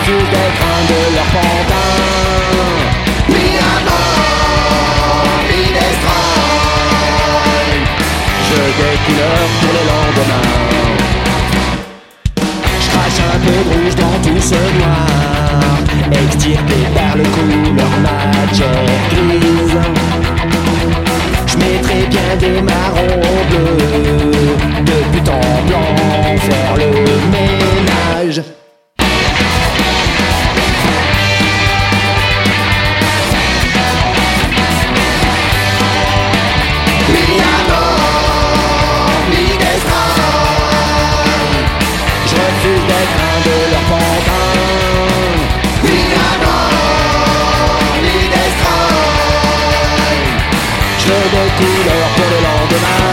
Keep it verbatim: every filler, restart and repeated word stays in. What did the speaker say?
refuse d'être un de leurs pantins. Mi-amant, mi-destin, je des couleurs pour le lendemain. Je crache un peu de rouge dans tout ce noir, extirpé par le couleur matière grise. Je mettrai bien des marrons bleus, de but en blanc, faire le ménage. Mi-amant, mi-destin, je refuse d'être un de leurs pantins. Mi-amant, mi-destin, je veux des couleurs pour le lendemain.